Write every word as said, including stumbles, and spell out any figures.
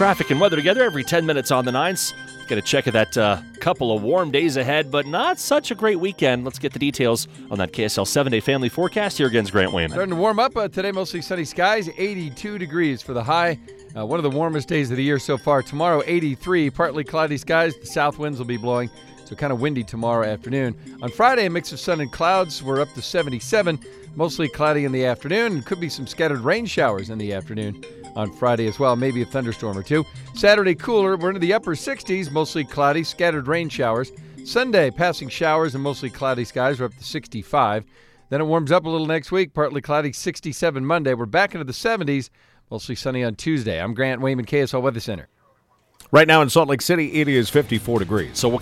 traffic and weather together every ten minutes on the nines. Get a check of that uh, couple of warm days ahead, but not such a great weekend. Let's get the details on that K S L seven-day family forecast. Here again is Grant Wayman. Starting to warm up uh, today, mostly sunny skies, eighty-two degrees for the high. Uh, one of the warmest days of the year so far. Tomorrow, eighty-three, partly cloudy skies. The south winds will be blowing, so kind of windy tomorrow afternoon. On Friday, a mix of sun and clouds. We're up to seventy-seven, mostly cloudy in the afternoon. And could be some scattered rain showers in the afternoon on Friday as well, maybe a thunderstorm or two. Saturday, cooler. We're into the upper sixties, mostly cloudy, scattered rain showers. Sunday, passing showers and mostly cloudy skies. We're up to sixty-five. Then it warms up a little next week, partly cloudy, sixty-seven Monday. We're back into the seventies, mostly sunny on Tuesday. I'm Grant Wayman, K S L Weather Center. Right now in Salt Lake City, it is fifty-four degrees. So we'll